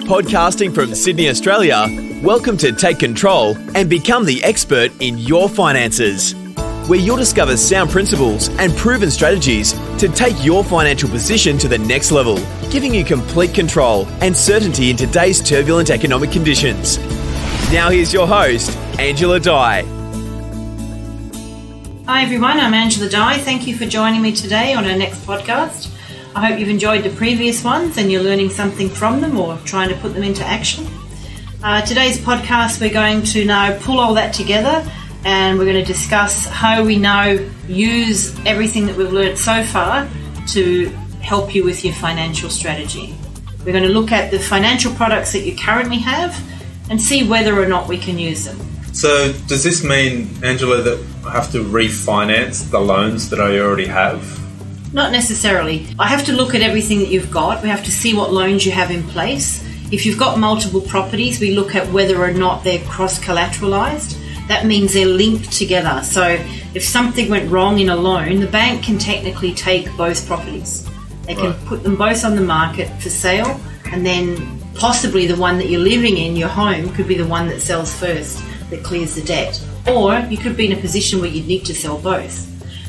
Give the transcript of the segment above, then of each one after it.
Podcasting from Sydney, Australia, welcome to Take Control and become the expert in your finances, where you'll discover sound principles and proven strategies to take your financial position to the next level, giving you complete control and certainty in today's turbulent economic conditions. Now here's your host, Angela Dye. Hi everyone, I'm Angela Dye. Thank you for joining me today on our next podcast. I hope you've enjoyed the previous ones and you're learning something from them or trying to put them into action. Today's podcast, we're going to now pull all that together and we're going to discuss how we now use everything that we've learned so far to help you with your financial strategy. We're going to look at the financial products that you currently have and see whether or not we can use them. So does this mean, Angela, that I have to refinance the loans that I already have? Not necessarily. I have to look at everything that you've got. We have to see what loans you have in place. If you've got multiple properties, we look at whether or not they're cross-collateralized. That means they're linked together. So if something went wrong in a loan, the bank can technically take both properties. They can put them both on the market for sale, and then possibly the one that you're living in, your home, could be the one that sells first, that clears the debt. Or you could be in a position where you'd need to sell both.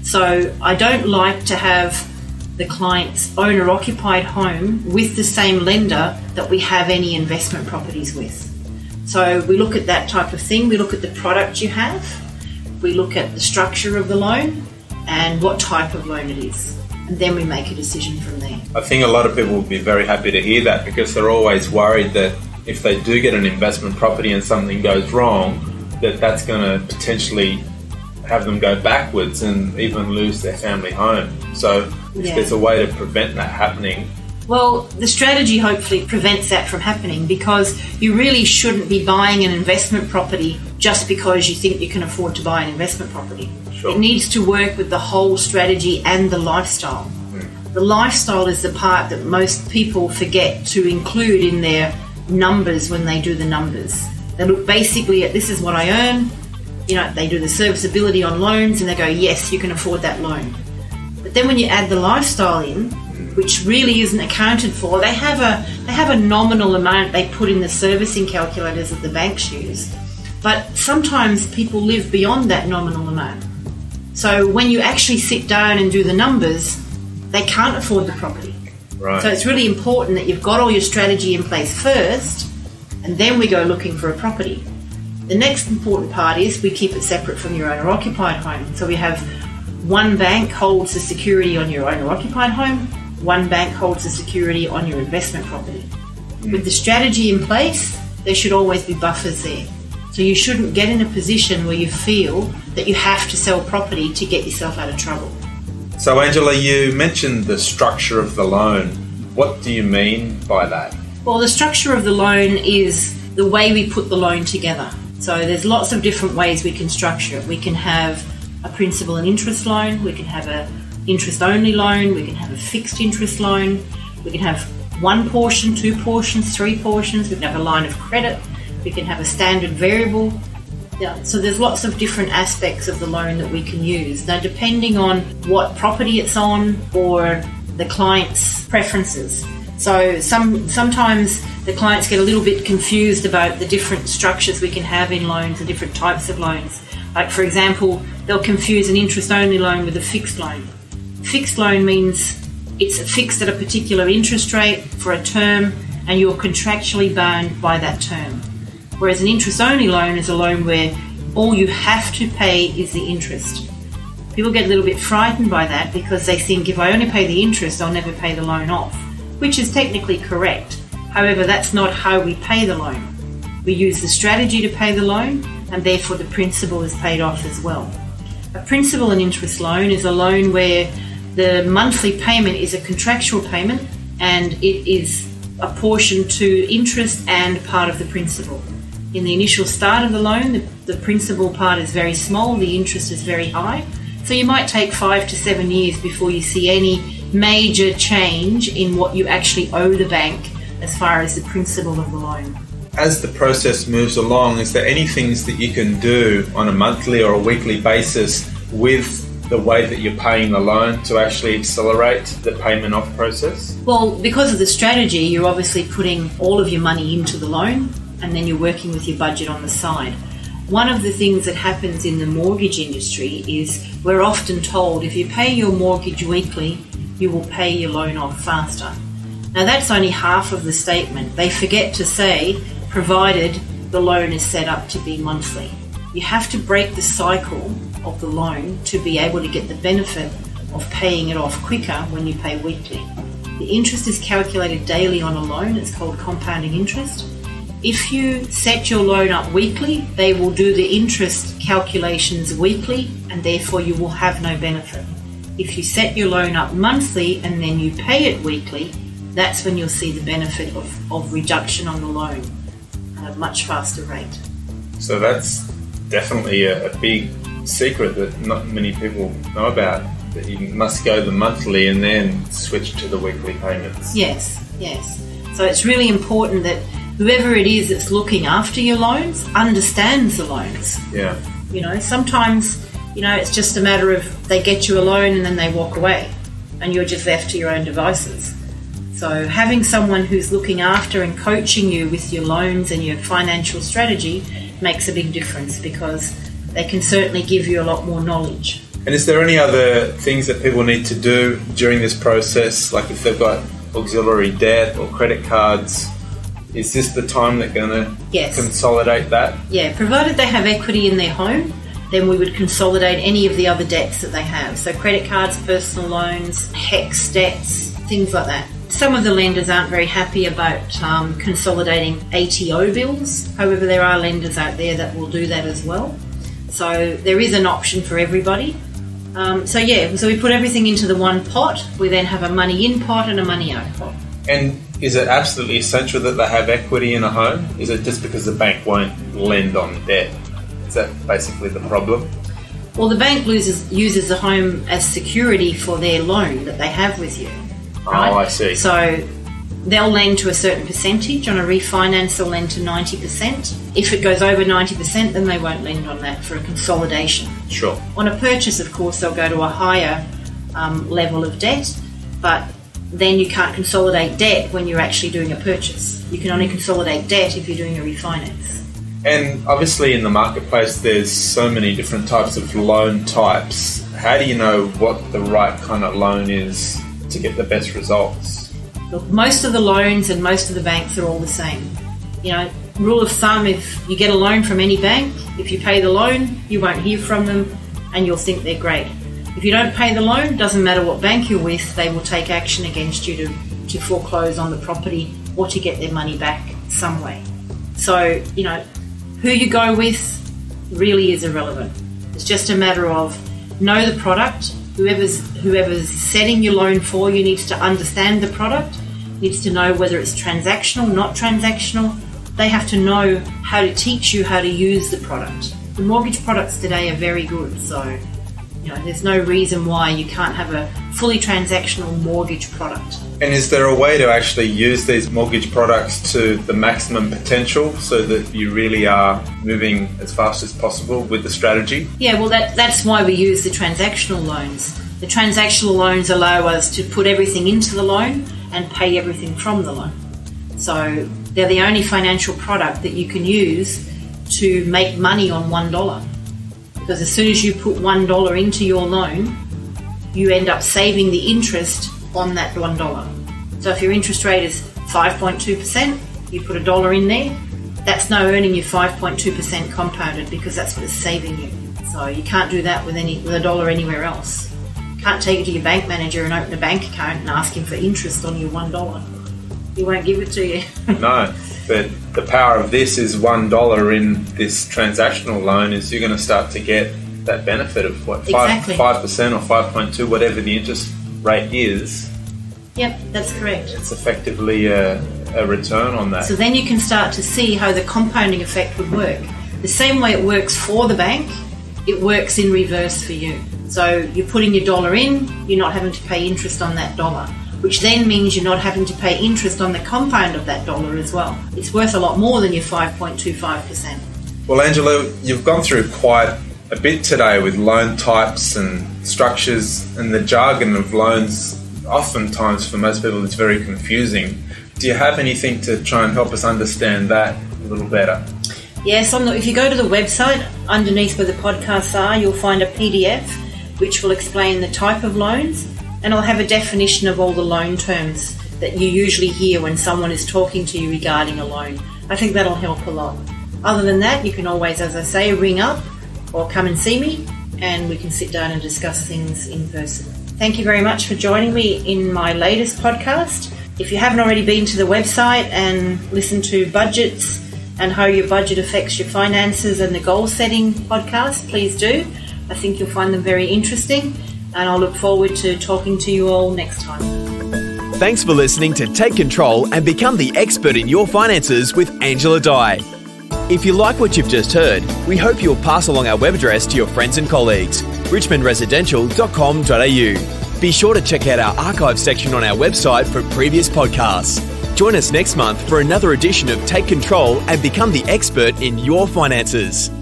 So I don't like to have the client's owner-occupied home with the same lender that we have any investment properties with. So we look at that type of thing. We look at the product you have. We look at the structure of the loan and what type of loan it is. And then we make a decision from there. I think a lot of people will be very happy to hear that because they're always worried that if they do get an investment property and something goes wrong, that's going to potentially have them go backwards and even lose their family home. So if there's a way to prevent that happening. Well, the strategy hopefully prevents that from happening because you really shouldn't be buying an investment property just because you think you can afford to buy an investment property. Sure. It needs to work with the whole strategy and the lifestyle. The lifestyle is the part that most people forget to include in their numbers when they do the numbers. They look basically at this is what I earn. You know, they do the serviceability on loans and they go, yes, you can afford that loan. But then when you add the lifestyle in, which really isn't accounted for, they have a nominal amount they put in the servicing calculators that the banks use. But sometimes people live beyond that nominal amount. So when you actually sit down and do the numbers, they can't afford the property. Right. So it's really important that you've got all your strategy in place first, and then we go looking for a property. The next important part is we keep it separate from your owner-occupied home. So we have one bank holds the security on your owner-occupied home, one bank holds the security on your investment property. With the strategy in place, there should always be buffers there. So you shouldn't get in a position where you feel that you have to sell property to get yourself out of trouble. So Angela, you mentioned the structure of the loan. What do you mean by that? Well, the structure of the loan is the way we put the loan together. So there's lots of different ways we can structure it. We can have a principal and interest loan. We can have an interest-only loan. We can have a fixed interest loan. We can have one portion, two portions, three portions. We can have a line of credit. We can have a standard variable. Yeah, so there's lots of different aspects of the loan that we can use. Now, depending on what property it's on or the client's preferences. So sometimes the clients get a little bit confused about the different structures we can have in loans, the different types of loans. Like, for example, they'll confuse an interest-only loan with a fixed loan. Fixed loan means it's fixed at a particular interest rate for a term and you're contractually bound by that term. Whereas an interest-only loan is a loan where all you have to pay is the interest. People get a little bit frightened by that because they think if I only pay the interest, I'll never pay the loan off, which is technically correct. However, that's not how we pay the loan. We use the strategy to pay the loan and therefore the principal is paid off as well. A principal and interest loan is a loan where the monthly payment is a contractual payment and it is a portion to interest and part of the principal. In the initial start of the loan, the principal part is very small, the interest is very high. So you might take 5 to 7 years before you see any major change in what you actually owe the bank as far as the principal of the loan. As the process moves along, is there any things that you can do on a monthly or a weekly basis with the way that you're paying the loan to actually accelerate the payment off process? Well, because of the strategy, you're obviously putting all of your money into the loan and then you're working with your budget on the side. One of the things that happens in the mortgage industry is we're often told if you pay your mortgage weekly, you will pay your loan off faster. Now that's only half of the statement. They forget to say, provided the loan is set up to be monthly. You have to break the cycle of the loan to be able to get the benefit of paying it off quicker when you pay weekly. The interest is calculated daily on a loan. It's called compounding interest. If you set your loan up weekly, they will do the interest calculations weekly and therefore you will have no benefit. If you set your loan up monthly and then you pay it weekly, that's when you'll see the benefit of reduction on the loan at a much faster rate. So that's definitely a big secret that not many people know about, that you must go the monthly and then switch to the weekly payments. Yes. So it's really important that whoever it is that's looking after your loans understands the loans. Yeah. Sometimes, it's just a matter of they get you a loan and then they walk away and you're just left to your own devices. So having someone who's looking after and coaching you with your loans and your financial strategy makes a big difference because they can certainly give you a lot more knowledge. And is there any other things that people need to do during this process, like if they've got auxiliary debt or credit cards? Is this the time they're going to consolidate that? Yeah, provided they have equity in their home, then we would consolidate any of the other debts that they have. So credit cards, personal loans, HECS debts, things like that. Some of the lenders aren't very happy about consolidating ATO bills. However, there are lenders out there that will do that as well. So there is an option for everybody. So we put everything into the one pot. We then have a money in pot and a money out pot. And is it absolutely essential that they have equity in a home? Is it just because the bank won't lend on debt? Is that basically the problem? Well, the bank uses the home as security for their loan that they have with you. Right? Oh, I see. So they'll lend to a certain percentage. On a refinance, they'll lend to 90%. If it goes over 90%, then they won't lend on that for a consolidation. Sure. On a purchase, of course, they'll go to a higher level of debt, but then you can't consolidate debt when you're actually doing a purchase. You can only consolidate debt if you're doing a refinance. And obviously in the marketplace, there's so many different types of loan types. How do you know what the right kind of loan is to get the best results? Look, most of the loans and most of the banks are all the same. Rule of thumb, if you get a loan from any bank, if you pay the loan, you won't hear from them and you'll think they're great. If you don't pay the loan, doesn't matter what bank you're with, they will take action against you to foreclose on the property or to get their money back some way. So, who you go with really is irrelevant. It's just a matter of know the product. Whoever's setting your loan for you needs to understand the product, needs to know whether it's transactional, not transactional. They have to know how to teach you how to use the product. The mortgage products today are very good, so there's no reason why you can't have a fully transactional mortgage product. And is there a way to actually use these mortgage products to the maximum potential so that you really are moving as fast as possible with the strategy? Yeah, well, that's why we use the transactional loans. The transactional loans allow us to put everything into the loan and pay everything from the loan. So they're the only financial product that you can use to make money on $1. Because as soon as you put $1 into your loan, you end up saving the interest on that $1. So if your interest rate is 5.2%, you put $1 in there, that's now earning you 5.2% compounded because that's what it's saving you. So you can't do that with $1 anywhere else. You can't take it to your bank manager and open a bank account and ask him for interest on your $1. He won't give it to you. No, but the power of this is $1 in this transactional loan is you're going to start to get that benefit of 5% or 5.2, whatever the interest rate is. Yep, that's correct. It's effectively a return on that. So then you can start to see how the compounding effect would work. The same way it works for the bank, it works in reverse for you. So you're putting your $1 in, you're not having to pay interest on that $1. Which then means you're not having to pay interest on the compound of that $1 as well. It's worth a lot more than your 5.25%. Well, Angela, you've gone through quite a bit today with loan types and structures, and the jargon of loans oftentimes for most people it's very confusing. Do you have anything to try and help us understand that a little better? Yes, if you go to the website, underneath where the podcasts are, you'll find a PDF which will explain the type of loans, and I'll have a definition of all the loan terms that you usually hear when someone is talking to you regarding a loan. I think that'll help a lot. Other than that, you can always, as I say, ring up or come and see me, and we can sit down and discuss things in person. Thank you very much for joining me in my latest podcast. If you haven't already been to the website and listened to budgets and how your budget affects your finances and the goal setting podcast, please do. I think you'll find them very interesting, and I'll look forward to talking to you all next time. Thanks for listening to Take Control and Become the Expert in Your Finances with Angela Dye. If you like what you've just heard, we hope you'll pass along our web address to your friends and colleagues, richmondresidential.com.au. Be sure to check out our archive section on our website for previous podcasts. Join us next month for another edition of Take Control and Become the Expert in Your Finances.